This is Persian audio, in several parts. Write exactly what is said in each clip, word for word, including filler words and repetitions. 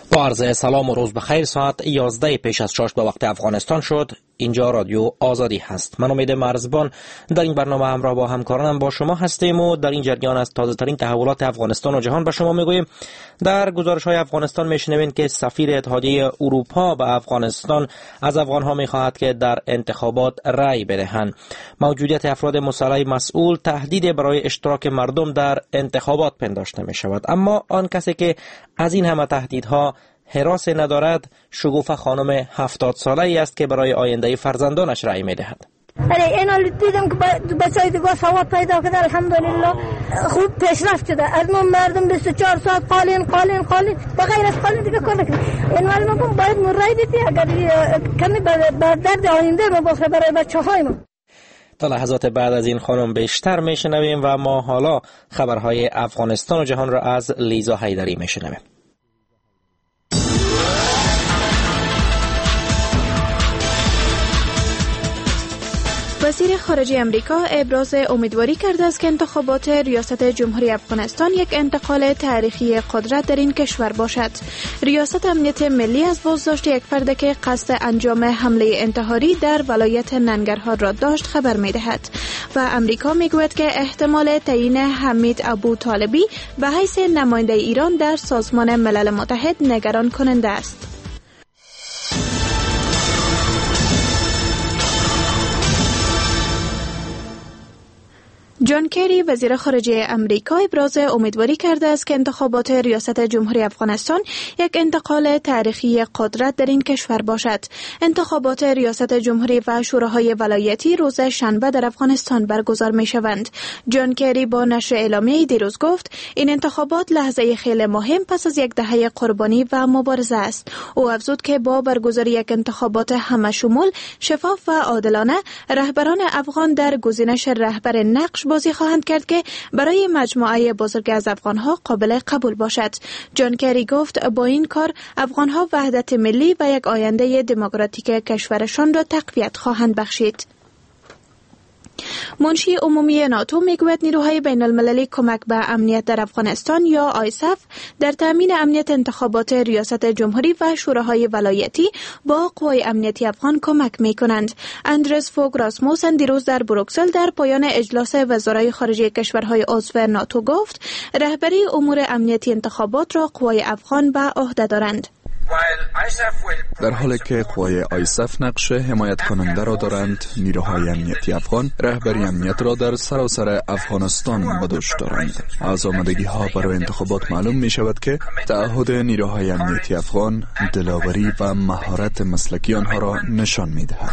با عرض سلام و روز بخیر. ساعت یازده پیش از شش به وقت افغانستان شد. اینجا رادیو آزادی هست. من امید مرزبان در این برنامه همراه با همکارانم با شما هستیم و در این جریان از تازه ترین تحولات افغانستان و جهان به شما میگوییم. در گزارش های افغانستان میشنوین که سفیر اتحادیه اروپا به افغانستان از افغان ها میخواهد که در انتخابات رأی بدهند. موجودیت افراد مسلح مسئول تهدید برای اشتراک مردم در انتخابات پنداشته می شود. اما آن کسی که از این همه تهدیدها هراس ندارد شگوفه خانم هفتاد ساله ای است که برای آینده فرزندانش رأی می دهد. اینا دیدم که بچهای دیگه سواد پیدا کرده، الحمدلله خوب پیشرفت شده. از ما مردم بیست و چهار ساعت قالین قالین قالین بغیر از قالین دیگه کار نکنه. این معلومه باید مرای بدی اگر کمی بر درد آینده ما بخوره برای بچه های ما. تا لحظات بعد از این خانم بیشتر میشنویم و ما حالا خبرهای افغانستان و جهان را از لیزا حیدری میشنویم. وزیر خارجه امریکا ابراز امیدواری کرده است که انتخابات ریاست جمهوری افغانستان یک انتقال تاریخی قدرت در این کشور باشد. ریاست امنیت ملی از بازداشت یک فرد که قصد انجام حمله انتحاری در ولایت ننگرهار را داشت خبر می‌دهد و امریکا می‌گوید که احتمال تعیین حمید ابو طالبی به حیث نماینده ایران در سازمان ملل متحد نگران کننده است. جان کری وزیر خارجه امریکا ابراز امیدواری کرده است که انتخابات ریاست جمهوری افغانستان یک انتقال تاریخی قدرت در این کشور باشد. انتخابات ریاست جمهوری و شوراهای ولایتی روز شنبه در افغانستان برگزار می شوند. جان کری با نشر اعلامیه‌ای دیروز گفت این انتخابات لحظه خیلی مهم پس از یک دهه قربانی و مبارزه است. او افزود که با برگزاری یک انتخابات همه شمول، شفاف و عادلانه رهبران افغان در گزینش رهبر نقش بازی خواهند کرد که برای مجموعه بزرگ از افغانها قابل قبول باشد. جان کری گفت با این کار افغانها وحدت ملی و یک آینده دموکراتیک کشورشان را تقویت خواهند بخشید. منشی عمومی ناتو میگوید نیروهای بین المللی کمک به امنیت در افغانستان یا آیسف در تامین امنیت انتخابات ریاست جمهوری و شوراهای ولایتی با قوای امنیتی افغان کمک می کنند. اندرس فوگ راسموسن دیروز در بروکسل در پایان اجلاس وزرای خارجه کشورهای عضو ناتو گفت رهبری امور امنیتی انتخابات را قوای افغان به عهده دارند. در حالی که قوای آیسف نقش حمایت کننده را دارند، نیروهای امنیتی افغان رهبری امنیت را در سراسر افغانستان به دوش دارند. از آمادگی ها برای انتخابات معلوم می شود که تعهد نیروهای امنیتی افغان دلاوری و مهارت مسلکی آنها را نشان می دهد.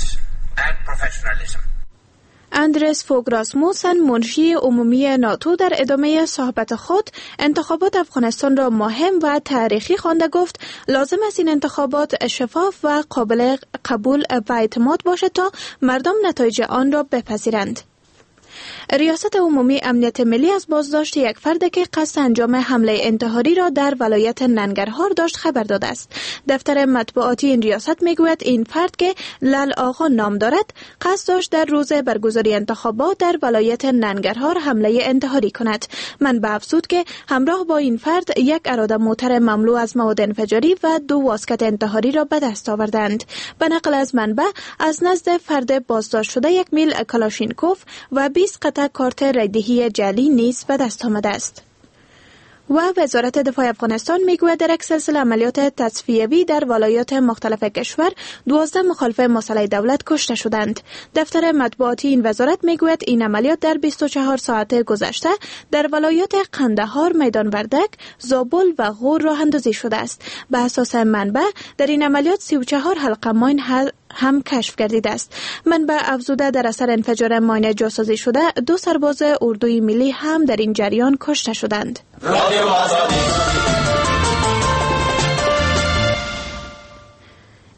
اندرس فوگ راسموسن منشی عمومی ناتو در ادامه صحبت خود انتخابات افغانستان را مهم و تاریخی خوانده گفت لازم است این انتخابات شفاف و قابل قبول و اعتماد باشد تا مردم نتایج آن را بپذیرند. ریاست عمومی امنیت ملی از بازداشت یک فرد که قصد انجام حمله انتحاری را در ولایت ننگرهار داشت خبر داده است. دفتر مطبوعاتی این ریاست میگوید این فرد که لال آقا نام دارد قصد داشت در روز برگزاری انتخابات در ولایت ننگرهار حمله انتحاری کند. منبع افزود که همراه با این فرد یک اراده موتر مملو از مواد انفجاری و دو واسکت انتحاری را به دست آوردند. به نقل از منبع از نزد فرد بازداشت شده یک میل کلاشینکوف و بیست قطعه کارت رایدهی جعلی نیز به دست آمده است. و وزارت دفاع افغانستان میگوید در یک سلسله عملیات تصفیوی در ولایات مختلف کشور دوازده مخالف مسلح دولت کشته شدند. دفتر مطبوعاتی این وزارت میگوید این عملیات در بیست و چهار ساعت گذشته در ولایات قندهار، میدان وردک، زابل و غور راه اندازی شده است. به اساس منبع در این عملیات سی و چهار حلقه ماین هم کشف گردیده است. منبع افزوده در اثر انفجار ماین جاسازی شده دو سرباز اردوی ملی هم در این جریان کشته شدند.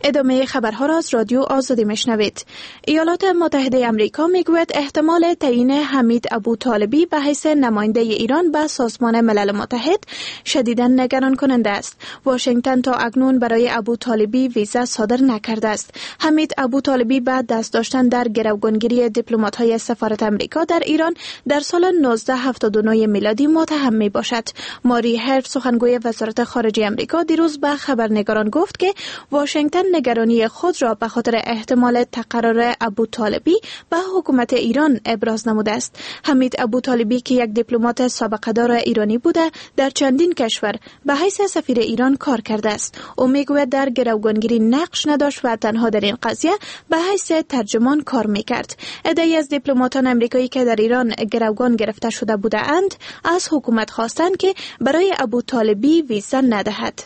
ادامه خبرها را از رادیو آزادی میشنوید. ایالات متحده آمریکا میگوید احتمال تعیین حمید ابوطالبی به حیث نماینده ایران به سازمان ملل متحد شدیداً نگران کننده است. واشنگتن تا اکنون برای ابوطالبی ویزا صادر نکرده است. حمید ابوطالبی بعد دست داشتن در گروگانگیری دیپلمات‌های سفارت آمریکا در ایران در سال نوزده هفتاد و نه میلادی متهم می باشد. ماری هرت سخنگوی وزارت خارجه آمریکا دیروز به خبرنگاران گفت که واشنگتن نگرانی خود را به خاطر احتمال تقرر ابوطالبی به حکومت ایران ابراز نموده است. حمید ابوطالبی که یک دیپلمات سابقه‌دار ایرانی بوده در چندین کشور به حیث سفیر ایران کار کرده است. او میگوید در گروگانگیری نقش نداشت و تنها در این قضیه به حیث ترجمان کار میکرد. عده‌ای از دیپلماتان آمریکایی که در ایران گروگان گرفته شده بودند از حکومت خواستند که برای ابوطالبی ویزا ندهد.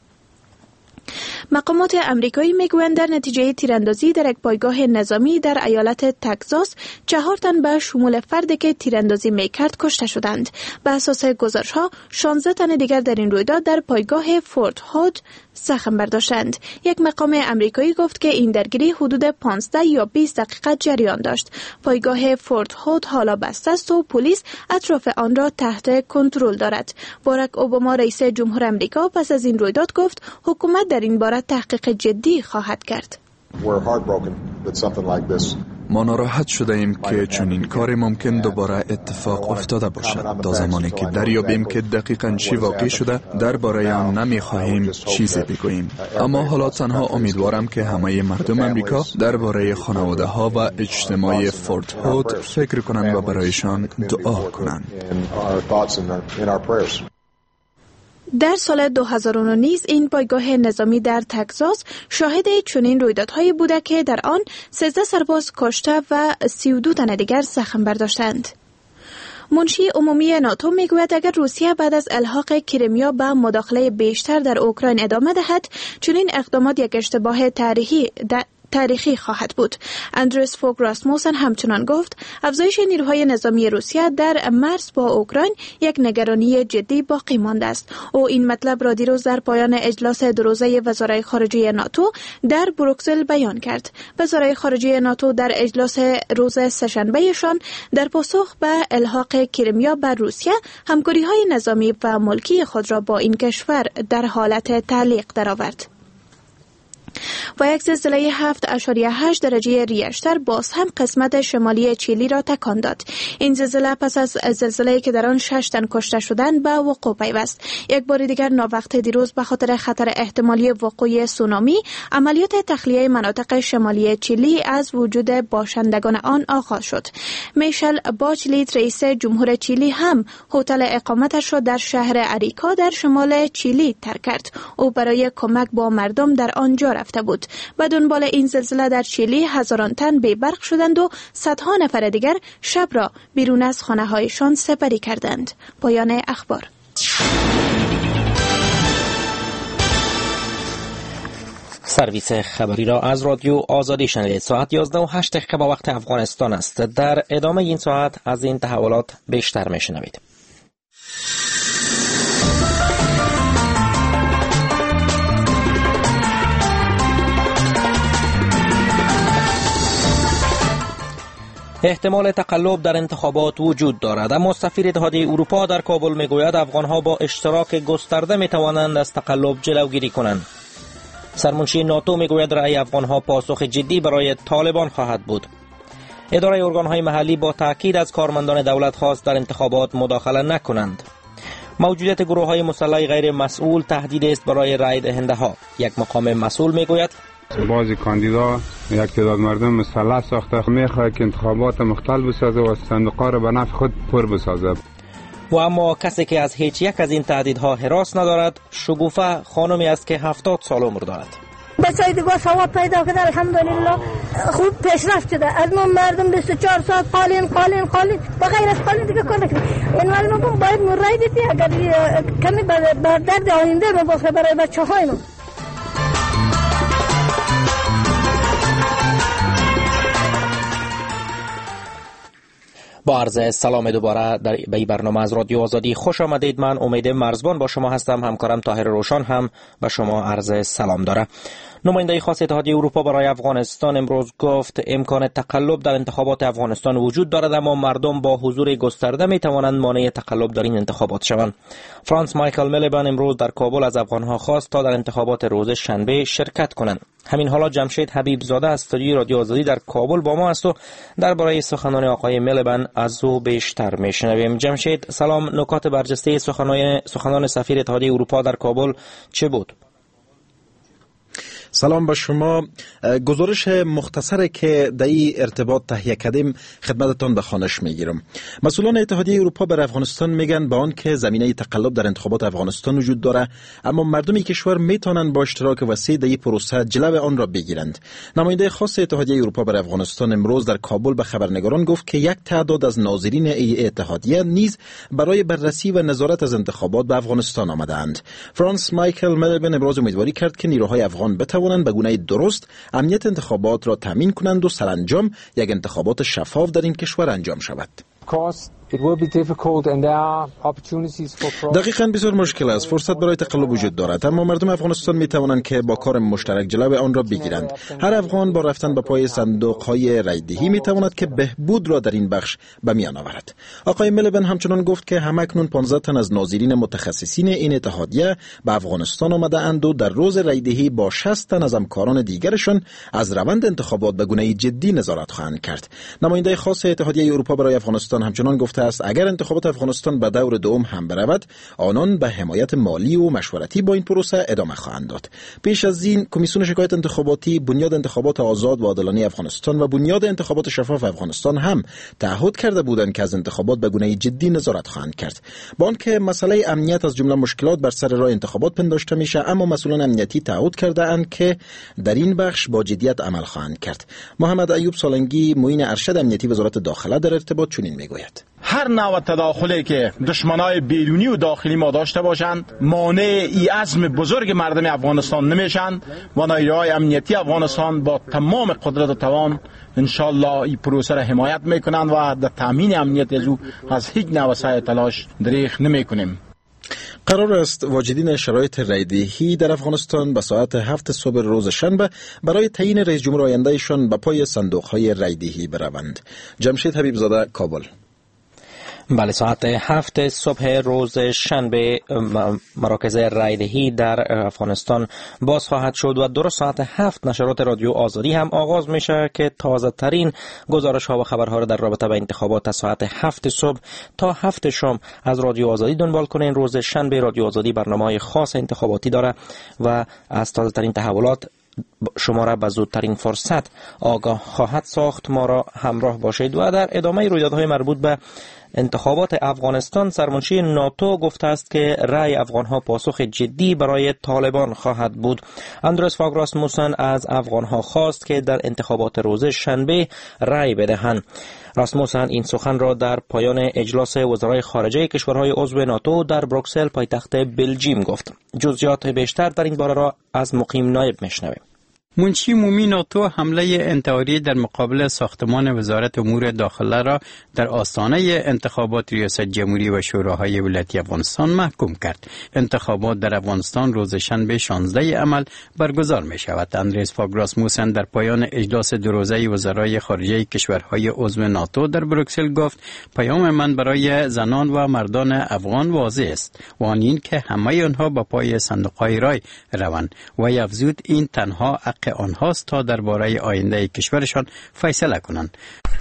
مقامات آمریکایی میگویند در نتیجه تیراندازی در یک پایگاه نظامی در ایالت تگزاس چهار تن به شمول فردی که تیراندازی میکرد کشته شدند. به اساس گزارش‌ها شانزده تن دیگر در این رویداد در پایگاه فورت هود زخم برداشتند. یک مقام آمریکایی گفت که این درگیری حدود پانزده یا بیست دقیقه جریان داشت. پایگاه فورت هود حالا بسته است و پلیس اطراف آن را تحت کنترل دارد. باراک اوباما رئیس جمهور آمریکا پس از این رویداد گفت حکومت در این باره تحقیق جدی خواهد کرد. ما ناراحت شده ایم که چنین کاری ممکن دوباره اتفاق افتاده باشد. تا زمانی که دریابیم که دقیقاً چی واقع شده درباره آن نمیخواهیم چیزی بگوییم. اما حالا تنها امیدوارم که همه مردم آمریکا درباره خانواده ها و اجتماع فورت هود فکر کنند و برایشان دعا کنند. در سال دو هزار و نه نیز این پایگاه نظامی در تگزاس شاهد چنین رویدادهایی بوده که در آن سیزده سرباز کشته و سی و دو تن دیگر زخم برداشتند. منشی عمومی ناتو میگوید اگر روسیه بعد از الحاق کریمیا به مداخله بیشتر در اوکراین ادامه دهد چنین اقدامات یک اشتباه تاریخی تاریخی خواهد بود. اندرس فوگ راسموسن همچنان گفت افزایش نیروهای نظامی روسیه در مرز با اوکراین یک نگرانی جدی باقی مانده است. او این مطلب را دیروز در پایان اجلاس دو روزه وزرای خارجه ناتو در بروکسل بیان کرد. وزرای خارجه ناتو در اجلاس روز سه‌شنبهشان در پاسخ به الحاق کریمیا بر روسیه همکاری‌های نظامی و ملکی خود را با این کشور در حالت تعلیق درآورد. و یک زلزله هفت اشاریه هشت درجه ریشتر باز هم قسمت شمالی چیلی را تکان داد. این زلزله پس از زلزله‌ای که در آن شش تن کشته شدند به وقوع پیوست. یک بار دیگر ناوقت دیروز به خاطر خطر احتمالی وقوع سونامی عملیات تخلیه مناطق شمالی چیلی از وجود باشندگان آن آغاز شد. میشل باچلیت رئیس جمهور چیلی هم هتل اقامتش را در شهر اریکا در شمال چیلی ترک کرد. او برای کمک با مردم در آنجا رفته بود. به دنبال این زلزله در چیلی هزاران تن بی‌برق شدند و صدها نفر دیگر شب را بیرون از خانه‌هایشان سپری کردند. پایان اخبار. سرویس خبری را از رادیو آزادی شنیدید. ساعت یازده و هشت دقیقه با وقت افغانستان است. در ادامه این ساعت از این تحولات بیشتر میشنوید. احتمال تقلب در انتخابات وجود دارد، اما سفیر اتحادیه اروپا در کابل میگوید افغانها با اشتراک گسترده میتوانند از تقلب جلوگیری کنند. سرمنشی ناتو میگوید رأی افغانها پاسخ جدی برای طالبان خواهد بود. اداره ارگانهای محلی با تاکید از کارمندان دولت خواست در انتخابات مداخله نکنند. موجودیت گروه‌های مسلح غیر مسئول تهدید است برای رأی دهنده ها. یک مقام مسئول میگوید بعضی کاندیدا یک تعداد مردم مسلح ساخته میخواهد که انتخابات مختل بسازه و صندوق‌ها را به نفع خود پر بسازد. و اما کسی که از هیچ یک از این تهدیدها هراس ندارد شگوفه خانمی است که هفتاد سال عمر دارد. بچه‌های دیگه سواد پیدا کرده الحمدلله خوب پیشرفت شده. از ما مردم بیست و چهار ساعت قالین قالین قالین با غیر از قالین دیگه کار نکنیم. این معلومه که باید مرای بدی اگر کمی بر درد آینده ما بخوره برای بچه‌های ما. با عرض سلام دوباره در به برنامه از رادیو آزادی خوش آمدید. من امید مرزبان با شما هستم. همکارم طاهر روشن هم به شما عرض سلام داره. نماینده خاص اتحادیه اروپا برای افغانستان امروز گفت امکان تقلب در انتخابات افغانستان وجود دارد، اما مردم با حضور گسترده می توانند مانع تقلب در این انتخابات شوند. فرانس مایکل میلیبن امروز در کابل از افغانها خواست تا در انتخابات روز شنبه شرکت کنند. همین حالا جمشید حبیب زاده از استودیوی رادیو آزادی در کابل با ما است و درباره سخنان آقای میلیبن از او بیشتر میشنویم. جمشید سلام، نکات برجسته سخنان سخنان سفیر اتحادیه اروپا در کابل چه بود؟ سلام به شما. گزارش مختصری که در این ارتباط تهیه کردیم خدمتتان به خوانش میگیرم. مسئولان اتحادیه اروپا بر افغانستان میگن با آن که زمینه تقلب در انتخابات افغانستان وجود داره، اما مردم کشور میتونن با اشتراک وسیع در این پروسه جلو آن را بگیرند. نماینده خاص اتحادیه اروپا بر افغانستان امروز در کابل به خبرنگاران گفت که یک تعداد از ناظرین ای اتحادیه نیز برای بررسی و نظارت از انتخابات به افغانستان آمدند. فرانس مایکل میلیبن امروز امیدواری کرد که نیروهای افغان بتوانند به گونه درست امنیت انتخابات را تامین کنند و سرانجام یک انتخابات شفاف در این کشور انجام شود. دقیقاً بسیار مشکل است. فرصت برای تقلب وجود دارد، اما مردم افغانستان می توانند که با کار مشترک جلو آن را بگیرند. هر افغان با رفتن به پای صندوق‌های رایدهی می تواند که بهبود را در این بخش به میان آورد. آقای میلیبن همچنان گفت که همکنون پانزده تن از ناظرین متخصصین این اتحادیه به افغانستان آمده اند و در روز رایدهی با شصت تن از همکاران دیگرشان از روند انتخابات به گونه جدی نظارت خواهند کرد. نماینده خاص اتحادیه اروپا برای افغانستان همچنان گفته است اگر انتخابات افغانستان به دور دوم هم برود، آنان به حمایت مالی و مشورتی با این پروسه ادامه خواهند داد. پیش از این کمیسیون شکایت انتخاباتی، بنیاد انتخابات آزاد و عادلانه افغانستان و بنیاد انتخابات شفاف افغانستان هم تعهد کرده بودند که از انتخابات به گونه جدی نظارت خواهند کرد. با آنکه مسئله امنیت از جمله مشکلات بر سر راه انتخابات پنداشته میشه، اما مسئولان امنیتی تعهد کرده اند که در این بخش با جدیت عمل خواهند کرد. محمد ایوب سالنگی معین ارشد امنیتی وزارت داخله در ارتباط چنین میگوید: هر نوع تداخلی که دشمنای بیرونی و داخلی ما داشته باشند مانع ای عزم بزرگ مردم افغانستان نمیشند و نیروهای امنیتی افغانستان با تمام قدرت و توان انشالله این پروسه را حمایت میکنند و در تامین امنیت او از هیچ نوع سعی تلاش دریغ نمیکنیم. قرار است واجدین شرایط رایدهی در افغانستان به ساعت هفت صبح روز شنبه برای تعیین رئیس جمهور آیندهشان به پای صندوق‌های رایدهی بروند. جمشید حبیب زاده، کابل. بله، ساعت هفت صبح روز شنبه مراکز رایدهی در افغانستان باز خواهد شد و درست ساعت هفت نشرات رادیو آزادی هم آغاز میشه که تازه ترین گزارش ها و خبرها را در رابطه با انتخابات از ساعت هفت صبح تا هفت شام از رادیو آزادی دنبال کنین. روز شنبه رادیو آزادی برنامه‌های خاص انتخاباتی داره و از تازه ترین تحولات شما را به زودترین فرصت آگاه خواهد ساخت. ما را همراه باشید. و در ادامه رویدادهای مربوط به انتخابات افغانستان، سرمنشی ناتو گفته است که رأی افغانها پاسخ جدی برای طالبان خواهد بود. اندرس فاگ راسموسن از افغانها خواست که در انتخابات روز شنبه رأی بدهند. راسموسن این سخن را در پایان اجلاس وزرای خارجه کشورهای عضو ناتو در بروکسل پایتخت بلژیم گفت. جزئیات بیشتر در این باره را از مقیم نایب میشنویم. منشی عمومی ناتو حمله انتحاری در مقابل ساختمان وزارت امور داخله را در آستانه انتخابات ریاست جمهوری و شوراهای ولایتی افغانستان محکوم کرد. انتخابات در افغانستان روز شنبه شانزده عمل برگزار می شود. اندریس فاگ راسموسن در پایان اجلاس دو روزه وزرای خارجه کشورهای عضو ناتو در بروکسل گفت: پیام من برای زنان و مردان افغان واضح است و آن این که همه آنها با پای صندوق‌های رای روند و افزود این تنها آنهاست تا درباره آینده کشورشان فیصله کنند.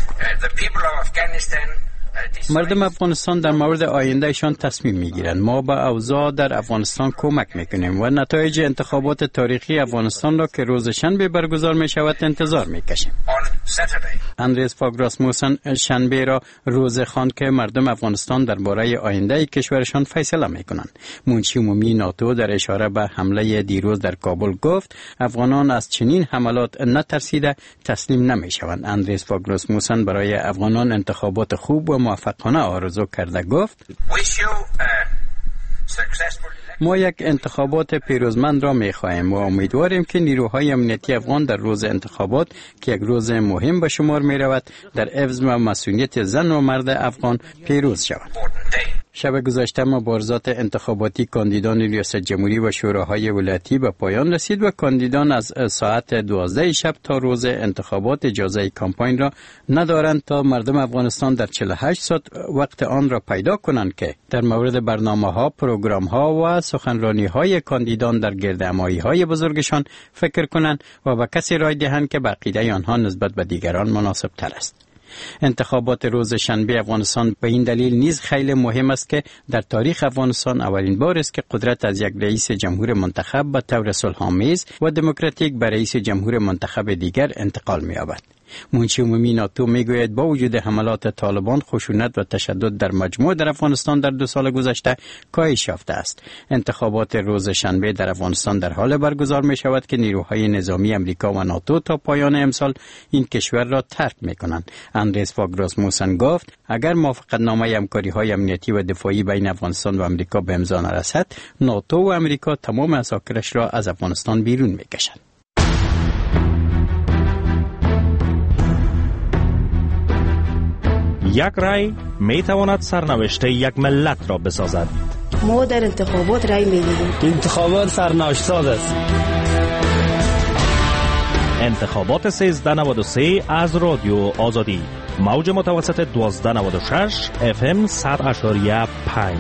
مردم افغانستان در مورد آیندهشان تصمیم میگیرند. ما به اوضاع در افغانستان کمک میکنیم و نتایج انتخابات تاریخی افغانستان را که روز شنبه برگزار می شود انتظار میکشیم. اندریس فاگ راسموسن شنبه را روز خواند که مردم افغانستان درباره آینده کشورشان فیصله میکنند. منشی عمومی ناتو در اشاره به حمله دیروز در کابل گفت: افغانان از چنین حملات نترسیده تسلیم نمیشوند. اندریس فاگ راسموسن برای افغانان انتخابات خوب و موفقانه آرزو کرده گفت: ما یک انتخابات پیروزمند را می‌خواهیم و امیدواریم که نیروهای امنیتی افغان در روز انتخابات که یک روز مهم به شمار می‌رود در حفظ و مسئولیت زن و مرد افغان پیروز شوند. شب گذشته مبارزات انتخاباتی کاندیدان ریاست جمهوری و شوراهای ولایتی به پایان رسید و کاندیدان از ساعت دوازده شب تا روز انتخابات اجازه کمپاین را ندارند تا مردم افغانستان در چهل و هشت ساعت وقت آن را پیدا کنند که در مورد برنامه‌ها، پروگرام‌ها و سخنرانی‌های کاندیدان در گردهمایی‌های بزرگشان فکر کنند و به کسی رای دهند که به عقیده آنها نسبت به دیگران مناسب تر است. انتخابات روز شنبه افغانستان به این دلیل نیز خیلی مهم است که در تاریخ افغانستان اولین بار است که قدرت از یک رئیس جمهور منتخب به طور صلح‌آمیز و دموکراتیک به رئیس جمهور منتخب دیگر انتقال می‌یابد. منشی عمومی ناتو میگوید با وجود حملات طالبان، خشونت و تشدد در مجموع در افغانستان در دو سال گذشته کاهش یافته است. انتخابات روز شنبه در افغانستان در حال برگزار می شود که نیروهای نظامی امریکا و ناتو تا پایان امسال این کشور را ترک می کنند. اندرس فوگ راسموسن گفت اگر موافقتنامه همکاری‌های امنیتی و دفاعی بین افغانستان و امریکا به امضا نرسد، ناتو و امریکا تمام عساکرش را از افغانستان بیرون می‌کشند. یک رای می تواند سرنوشت یک ملت را بسازد. ما در انتخابات رای می دهیم. انتخابات سرنوشت ساز است. انتخابات سیزده نود و سه از رادیو آزادی، موج متوسط دوازده نود و شش اف ام صد اشاریه پنج.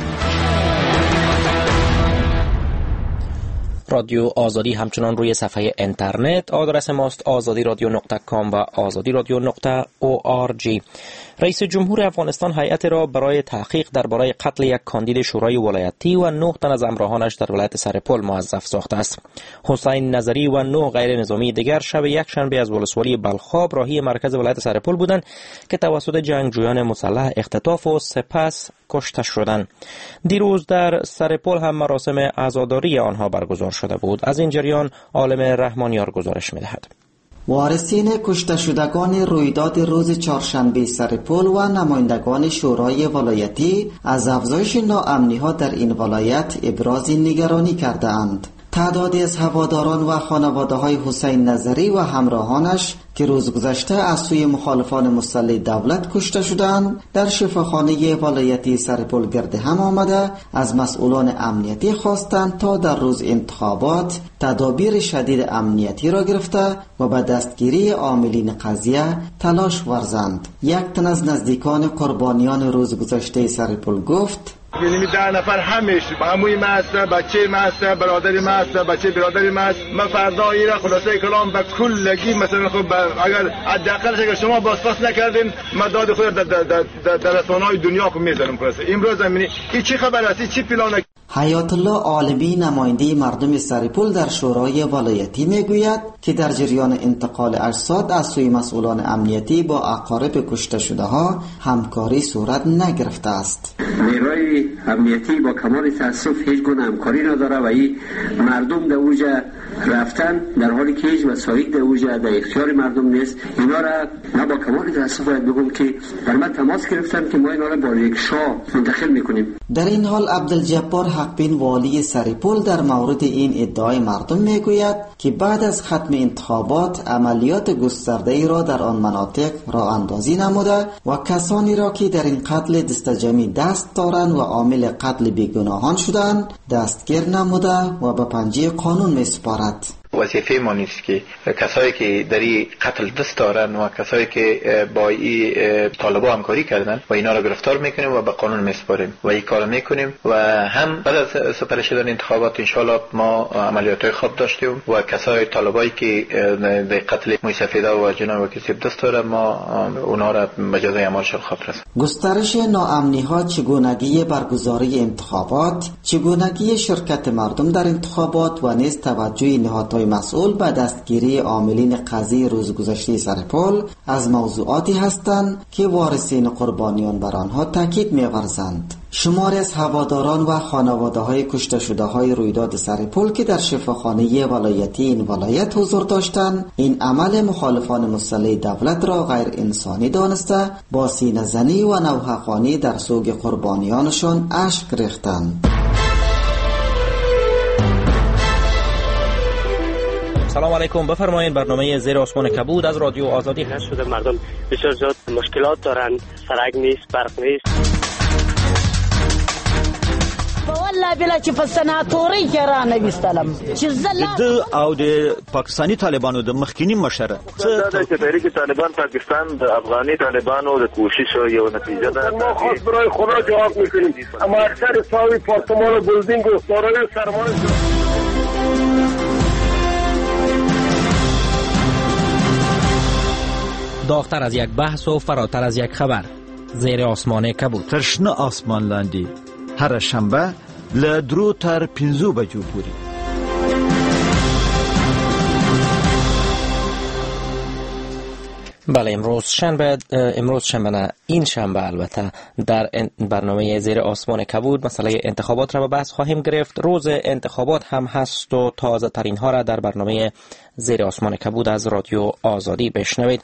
رادیو آزادی همچنان روی صفحه اینترنت، آدرس ماست آزادی رادیو نقطه کام و آزادی رادیو نقطه او آر جی. رئیس جمهور افغانستان هیئت را برای تحقیق درباره قتل یک کاندید شورای ولایتی و نه تن از همراهانش در ولایت سرپل موظف ساخته است. حسین نظری و نه غیر نظامی دیگر شب یک شنبه از ولسوالی بلخاب راهی مرکز ولایت سرپل بودند که توسط جنگجویان مسلح اختطاف و سپس کشته شدند. دیروز در سرپل هم مراسم عزاداری آنها برگزار شده بود. از این جریان عالم رحمانیار گزارش می‌دهد. وارثین کشته شدگان رویداد روز چهارشنبه سرپل و نمایندگان شورای ولایتی از افزایش ناامنی‌ها در این ولایت ابراز نگرانی کرده‌اند. تعدادی از هواداران و خانواده‌های حسین نظری و همراهانش که روز گذشته از سوی مخالفان مسلح دولت کشته شدند در شفاخانه ولایتی سرپل گرد هم آمده از مسئولان امنیتی خواستند تا در روز انتخابات تدابیر شدید امنیتی را گرفته و به دستگیری عاملین قضیه تلاش ورزند. یک تن از نزدیکان قربانیان روز گذشته سرپل گفت یعنی ده نفر همیش عموی ما هست، بچه ما هست، برادری ما هست، بچه برادری ما هست. من فردا ایرا خلاصه کلام به کلگی مثلا خب اگر حداقلش اگر شما بازپاس نکردین من داد خود در در در, در رسانه‌های دنیا کو میذارم خلاصه. امروز همین این چی خبر است؟ چی پلان؟ حیات الله عالمی نماینده مردم سرپل در شورای ولایتی میگوید که در جریان انتقال اجساد از سوی مسئولان امنیتی با اقارب کشته شده ها همکاری صورت نگرفته است. نیروی امنیتی با کمال تاسف هیچ گونه همکاری نداره و این مردم در اوجا رفتن در حالی که هیچ وسایل در اوجا در اختیار مردم نیست. اینا را من با کمال تاسف باید بگم که بر من تماس گرفتن که ما اینا را با رکشا منتقل میکنیم. در این حال عبدالجبار حقبین والی سرپل در مورد این ادعای مردم میگوید که بعد از ختم انتخابات عملیات گسترده‌ای را در آن مناطق راه اندازی نموده و کسانی را که در این قتل دستجمعی دست دارند و عامل قتل بیگناهان شدند دستگیر نموده و به پنجه قانون میسپارد. وظیفه ما نیست که کسایی که در این قتل دست دارن و کسایی که با این طالبا همکاری کردن و اینا را گرفتار میکنیم و به قانون میسپاریم و این کار میکنیم و هم بعد از سپری شدن انتخابات انشالله ما عملیات خواب داشتیم و کسای طالبایی که در قتل موسی سفیده و جناب وکیل دست دارن ما اونا را به جزای اعمالشان خواب رسوندیم. گسترش ناامنی ها، چگونگی برگزاری انتخابات، چگونگی شرکت مردم در انتخابات و نیز توجه نهادهای مسئول به دستگیری عاملین قضیه روز گذشته سرپل از موضوعاتی هستند که وارثین قربانیان بر آنها تاکید می‌ورزند. شماری از هواداران و خانواده‌های کشته شده های رویداد سرپل که در شفاخانه ولایتی این ولایت حضور داشتند این عمل مخالفان مسلح دولت را غیر انسانی دانسته با سینه‌زنی و نوحقانی در سوگ قربانیانشان اشک ریختند. سلام علیکم، بفرمایید. برنامه زیر آسمان کبود از رادیو آزادی هست. شده مردم بسیار زیاد مشکلات دارند، سرک نیست، برق نیست. والله بلا چې په سناتوري کې را نه وستلم چې زله د او د پاکستانی طالبانو د مخکینی مشره چې تحریک طالبان پاکستان د افغاني طالبانو د کوشش یو نتیجه ده. ما خاص برای خدا جواب میکنیم، اما اکثر ساوی پارتمان و بلدینگ و سارای سرمایه داغتر از یک بحث و فراتر از یک خبر. زیر آسمان کبود. ترشنه آسمان لاندی هر شنبه له درو تر پنځو بجو پورې. بله، امروز شنبه امروز شنبه نه این شنبه البته در برنامه زیر آسمان کبود مسئله انتخابات را به بحث خواهیم گرفت. روز انتخابات هم هست و تازه ترین ها را در برنامه زیر آسمان کبود از رادیو آزادی بشنوید.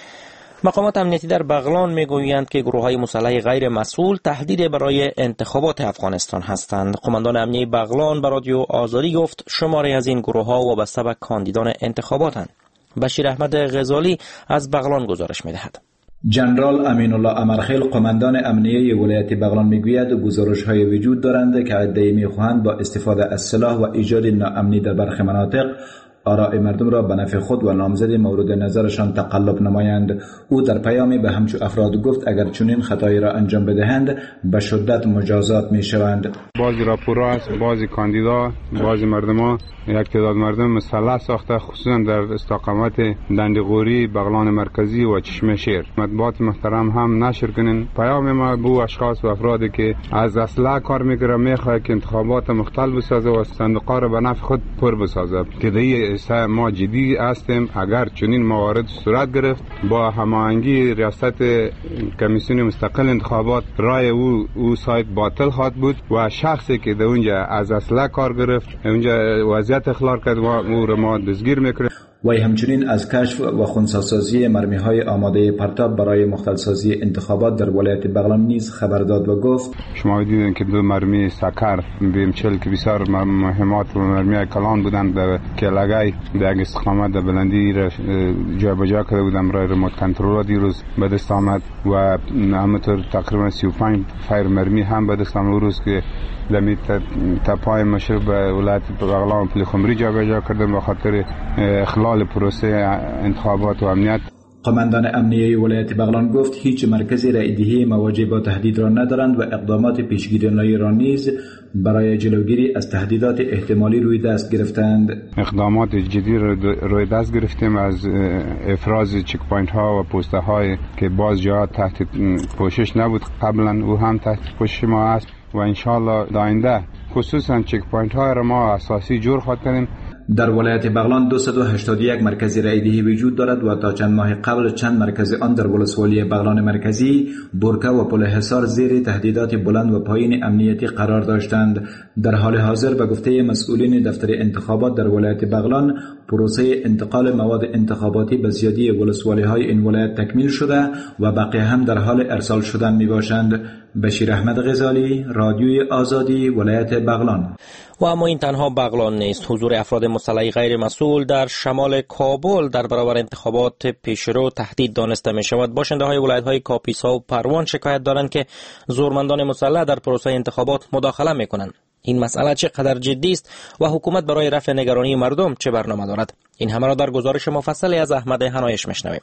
مقامات امنیتی در بغلان میگویند که گروه‌های مسلح غیر مسئول تهدید برای انتخابات افغانستان هستند. قماندان امنیتی بغلان به رادیو آزادی گفت شماری از این گروه‌ها وابسته به کاندیدان انتخاباتند. بشیر احمد غزالی از بغلان گزارش می‌دهد. جنرال امین الله امرخیل قماندان امنیه ولایت بغلان میگوید گزارش‌های وجود دارند که عده‌ای می‌خواهند با استفاده از سلاح و ایجاد ناامنی در برخی مناطق آراء مردم را به نفع خود و نامزد مورد نظرشان تقلب نمایند. او در پیامی به همچو افراد گفت اگر چنین خطایی را انجام بدهند به شدت مجازات می شوند. بعضی راپورها است، بعضی کاندیدا، بعضی مردم یک تعداد مردم مسلح ساخته، خصوصا در استقامت دندقوری، بغلان مرکزی و چشمه شیر. مطبوعات محترم هم نشر کنین. پیام ما به اشخاص و افرادی که از اسلحه کار میکنه میخواد که انتخابات مختل بسازه و صندوق‌ها را به نفع خود پر بسازه. که دیگه ما جدی هستیم. اگر چنین موارد صورت گرفت با هماهنگی ریاست کمیسیون مستقل انتخابات رای او او سایت باطل خواهد بود و شخصی که در اونجا از اسلحه کار گرفت اونجا وضعیت اخلال کرد و او را ما دستگیر میکنیم. وی همچنین از کشف و خنثی‌سازی مرمی‌های آماده پرتاب برای مختل‌سازی انتخابات در ولایت بغلان نیز خبر داد و گفت شما دیدین که دو مرمی سکر بیم چل که بسیار مهمات و مرمی کلان بودند در کلگای در یک استقامت در بلندی را جا بجا کرده بودند برای ریموت کنترل دیروز به دست آمد و همینطور تقریبا سی و پنج فایر مرمی هم به دست آمد روز که دمی تپای مشرق به ولایت بغلان پلی خمری جا بجا کردن به خاطر اخلال پروسه انتخابات و امنیت. قماندان امنیه ولایت بغلان گفت هیچ مرکزی رایدهی مواجه با تهدید را ندارند و اقدامات پیشگیرانه را نیز برای جلوگیری از تهدیدات احتمالی روی دست گرفتند. اقدامات جدی روی دست گرفتیم از افراز چک پوینت ها و پوسته های که باز جا تحت پوشش نبود قبلا او هم تحت پوشش ما است و انشالله در آینده خصوصا چک پوینت های را ما اساسی جور خواهد کنیم. در ولایت بغلان دویست و هشتاد و یک مرکز رایدهی وجود دارد و تا چند ماه قبل چند مرکز آن در ولسوالی بغلان مرکزی، برکه و پل حصار زیر تهدیدات بلند و پایین امنیتی قرار داشتند. در حال حاضر به گفته مسئولین دفتر انتخابات در ولایت بغلان، پروسه انتقال مواد انتخاباتی به زیادی ولسوالی های این ولایت تکمیل شده و بقیه هم در حال ارسال شدن می باشند. بشیر احمد غزالی، رادیوی آزادی، ولایت بغلان. و اما این تنها بغلان نیست. حضور افراد مسلح غیر مسئول در شمال کابل در برابر انتخابات پیشرو تهدید دانسته می شود. باشنده های ولایت های کاپیسا و پروان شکایت دارند که زورمندان مسلح در پروسه انتخابات مداخله می کنند. این مسئله چقدر جدی است و حکومت برای رفع نگرانی مردم چه برنامه دارد؟ این همه را در گزارش مفصلی از احمد حنایش میشنویم.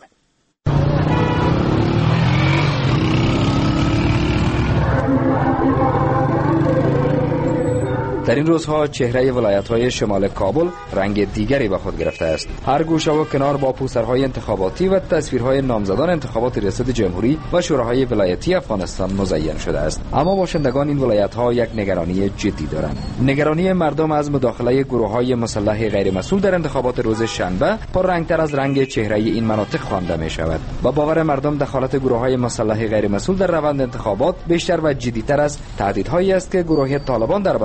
در این روزها چهره ولایت‌های شمال کابل رنگ دیگری به خود گرفته است. هر گوشه و کنار با پوسترهای انتخاباتی و تصویرهای نامزدان انتخابات ریاست جمهوری و شوراهای ولایتی افغانستان مزین شده است. اما باشندگان این ولایت‌ها یک نگرانی جدی دارند. نگرانی مردم از مداخله گروه‌های مسلح غیر مسئول در انتخابات روز شنبه پررنگتر از رنگ چهره این مناطق خوانده می‌شود. با باور مردم دخالت گروه‌های مسلح غیر مسئول در روند انتخابات بیشتر و جدی‌تر از تهدیدهایی است که گروه طالبان در برابر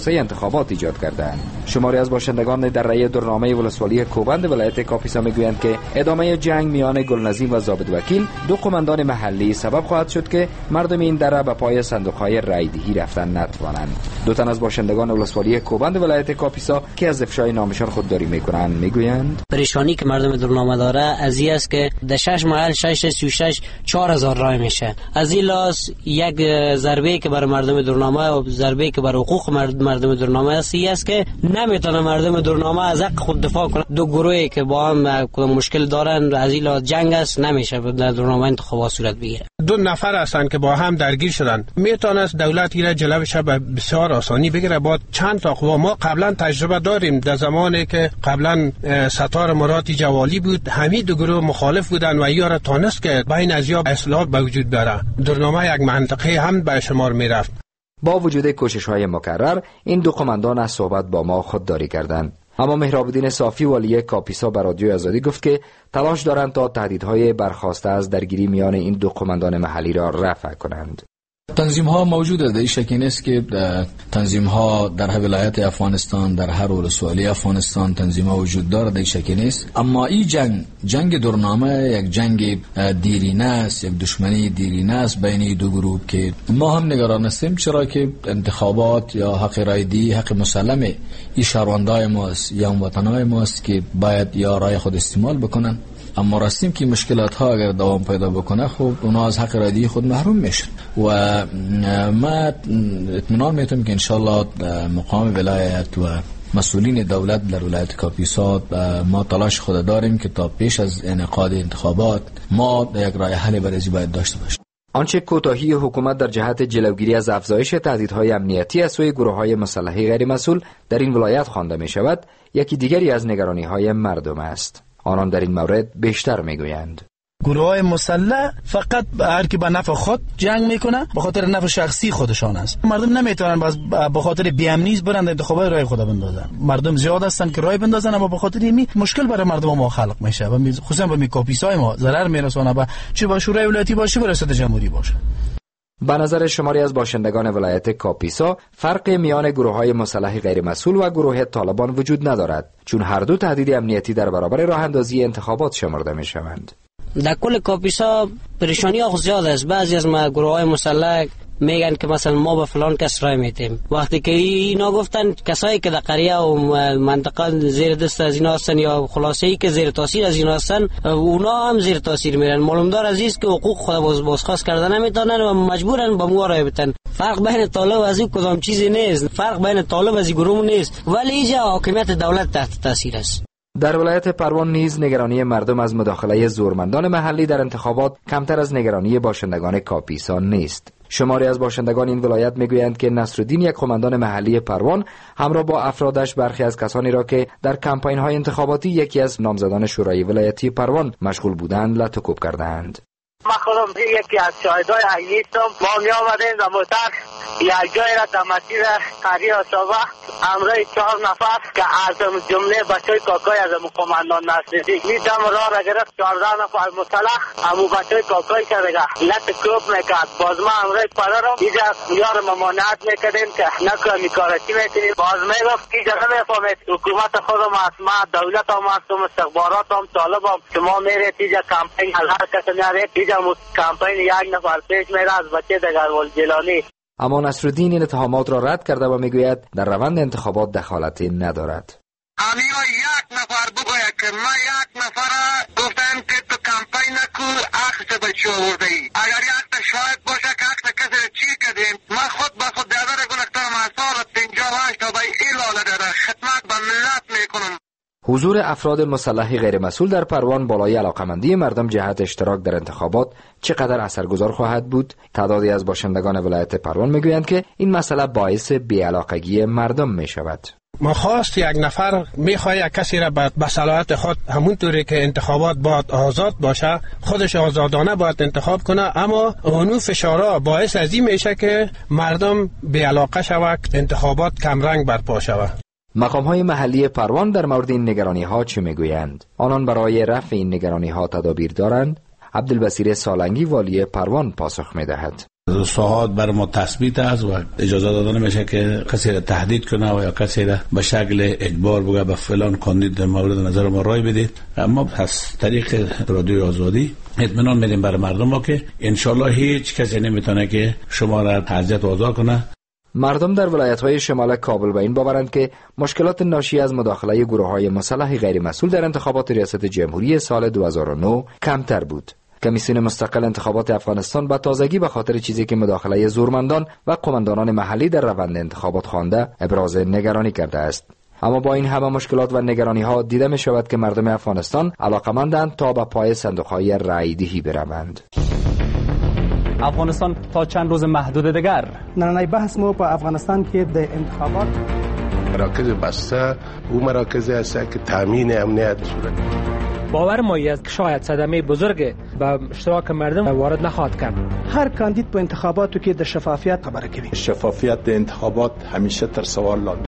پروسه انتخابات ایجاد کردند. شماری از باشندگان در رأی درنامه ولسوالی کوبند ولایت کاپیسا میگویند که ادامه جنگ میان گلنظیم و ضابط وکیل دو قماندان محلی سبب خواهد شد که مردم این دره به پای صندوق‌های رایدهی رفتن نتوانند. دو تن از باشندگان ولسوالی کوبند ولایت کاپیسا که از افشای نامشان خودداری میکنند میگویند پریشانی که مردم درنامه داره از این است که در شش محل شش سی و شش چهار هزار رای میشه. از این لحاظ یک ضربه که برای مردم درنامه و ضربه که برای حقوق مردم درنامه است این است که نمیتونه مردم درنامه از حق خود دفاع کنه. دو گروهی که با هم مشکل دارن از این لحاظ جنگ است نمیشه در درنامه انتخابات صورت بگیره. دو نفر هستند که با هم درگیر شدن میتونه دولت ایره جلوش به بسیار آسانی بگیره. با چند تا قوا ما قبلا تجربه داریم در زمانی که قبلا ستار مراتی جوالی بود همین دو گروه مخالف بودن و یاره تانست که بین از یا اصلاحات به وجود بیاره. درنامه یک منطقه هم به شمار میرفت. با وجود کوشش‌های مکرر این دو قماندان از صحبت با ما خودداری کردند. اما مهراب الدین صافی والی کاپیسا به رادیو آزادی گفت که تلاش دارند تا تهدیدهای برخاسته از درگیری میان این دو قماندان محلی را رفع کنند. تنظیم ها موجود است. این شکی نیست که تنظیم ها در ولایت افغانستان در هر ولسوالی افغانستان تنظیم ها وجود دارد. این شکی نیست. اما این جنگ جنگ درنامه یک جنگ دیرینه است، یک دشمنی دیرینه است بین دو گروه که ما هم نگران هستیم، چرا که انتخابات یا حق رایدی حق مسلم این شهروندای ماست یا هموطنای ماست که باید یا رای خود استعمال بکنن. اما راستیم که مشکلات ها اگر دوام پیدا بکنه خب اونا از حق رایدی خود محروم میشن و ما اطمینان میتونم که انشالله مقام ولایت و مسئولین دولت در ولایت کاپیسا ما تلاش خود داریم که تا پیش از انعقاد انتخابات ما یک راه حل برای باید داشته باشیم. آنچه کوتاهی حکومت در جهت جلوگیری از افزایش تهدیدهای امنیتی از سوی گروه‌های مسلحی غیر مسئول در این ولایت خوانده می شود، یکی دیگری از نگرانی‌های مردم است. آنان در این مورد بیشتر میگویند. گروه‌های مسلح فقط هر کی به نفع خود جنگ میکنه به خاطر نفع شخصی خودشان است. مردم نمیتونن باز به خاطر بی‌امنی برند انتخابات رای خود بندازن. مردم زیاد هستن که رای بندازن اما به خاطر این مشکل برای مردم ما خلق میشه و خصوصا به میکاپیسای ما ضرر میرسونه به چه با شورای ولایتی باشه به ریاست جمهوری باشه. به نظر شماری از باشندگان ولایت کاپیسا فرق میان گروه‌های مسلح غیر مسئول و گروه طالبان وجود ندارد، چون هر دو تهدید امنیتی در برابر راه اندازی انتخابات شمرده میشوند. در کل کاپیسا پریشانی ها زیاد است. بعضی از ما گروه‌های مسلح میگن که مثلا ما به فلان کس رای میتیم، وقتی که اینا گفتن کسایی که در قریه و منطقه زیر دست از اینا هستن یا خلاصه ای که زیر تاثیر از اینا هستن اونا هم زیر تاثیر میرن. معلوم دار عزیز که حقوق خود باز بازخواست کردن نمیتونن و مجبورن به مو رای بدن. فرق بین طالب از این کدام چیزی نیست، فرق بین طالب از این گروه نیست، ولی اینجا حاکمیت دولت تحت تاثیر است. در ولایت پروان نیز نگرانی مردم از مداخله زورمندان محلی در انتخابات کمتر از نگرانی باشندگان کاپیسا نیست. شماری از باشندگان این ولایت میگویند که نصرالدین، یک قماندان محلی پروان، همراه با افرادش برخی از کسانی را که در کمپاین‌های انتخاباتی یکی از نامزدان شورای ولایتی پروان مشغول بودند لطکوب کردند. ما خودم یکی از شاهدای حقیقتم. ما می آمدیم در موتر یک جای را در مسیر قریه آسابه امرای چهار نفر که از جمله بچه کاکای از قماندان نصرالدین میدم راه را گرفت. چهارده نفر مسلح امو بچه کاکای که دیگه لط کوب میکرد. باز ما امرای پدرم اینجا یار ممانعت میکردیم که نکنم میکارتی میکنیم. باز میگفت که اینجا نمیفهمید حکومت خودم است، ما دولت هم هستم، استخبارات هم، طالب هم که ما میرید اینجا کمپین هر کس میرید اینجا کمپین یک نفر پیش میره از بچه دگر ولجلانی. اما نصرالدین این اتهامات را رد کرده و میگوید در روند انتخابات دخالتی ندارد. امیا یک نفر بگوید که ما یک نفر گفتن که تو کمپین نکو عکس بچه آورده ای. اگر یک تا شاید باشه که عکس کسی چی کردیم، ما خود با خود دیادر گلکتر محصال پنجاه و هشت تا بای ایلاله داره خدمت به ملت میکنم. حضور افراد مسلح غیر مسئول در پروان بالای علاقمندی مردم جهت اشتراک در انتخابات چقدر اثرگذار خواهد بود؟ تعدادی از باشندگان ولایت پروان میگویند که این مسئله باعث بی‌علاقگی مردم میشود. ما خواست یک نفر میخواد یک کسی را به صلاحیت خود همونطوری که انتخابات باید آزاد باشه خودش آزادانه باید انتخاب کنه، اما اونو فشارا باعث از این میشه که مردم بی‌علاقه شود، انتخابات کمرنگ برپا شود. مقام‌های محلی پروان در مورد این نگرانی‌ها چه میگویند؟ آنان برای رفع این نگرانی‌ها تدابیر دارند؟ عبدالبصیر سالنگی والی پروان پاسخ می‌دهد. رسوهات بر ما تثبیت است و اجازه داده نمیشه که کسی را تهدید کنه و یا کسی را به شکل اجبار بگه به فلان کاندید در مورد نظر ما رای بدید. اما از طریق رادیو آزادی اطمینان میدیم برای مردم ما که انشالله هیچ کسی نمیتونه که شما را اذیت و آزار کنه. مردم در ولایت‌های شمال کابل به این باورند که مشکلات ناشی از مداخله گروه‌های مسلح غیر مسئول در انتخابات ریاست جمهوری سال دو هزار و نه کمتر بود. کمیسیون مستقل انتخابات افغانستان با تازگی به خاطر چیزی که مداخله زورمندان و قماندانان محلی در روند انتخابات خوانده ابراز نگرانی کرده است. اما با این همه مشکلات و نگرانی ها دیده می شود که مردم افغانستان علاقمندند تا به پای صندوق‌های رای دهی بروند. افغانستان تا چند روز محدود دیگر. نننای بحث ما با افغانستان که در انتخابات مراکز بسته او مراکز است که تامین امنیت صورت. باور ما است که شاید صدمه بزرگ به اشتراک مردم وارد نخواهد کرد. هر کاندید با انتخاباتو که در شفافیت خبره کوي. شفافیت در انتخابات همیشه تر سوال لاندې.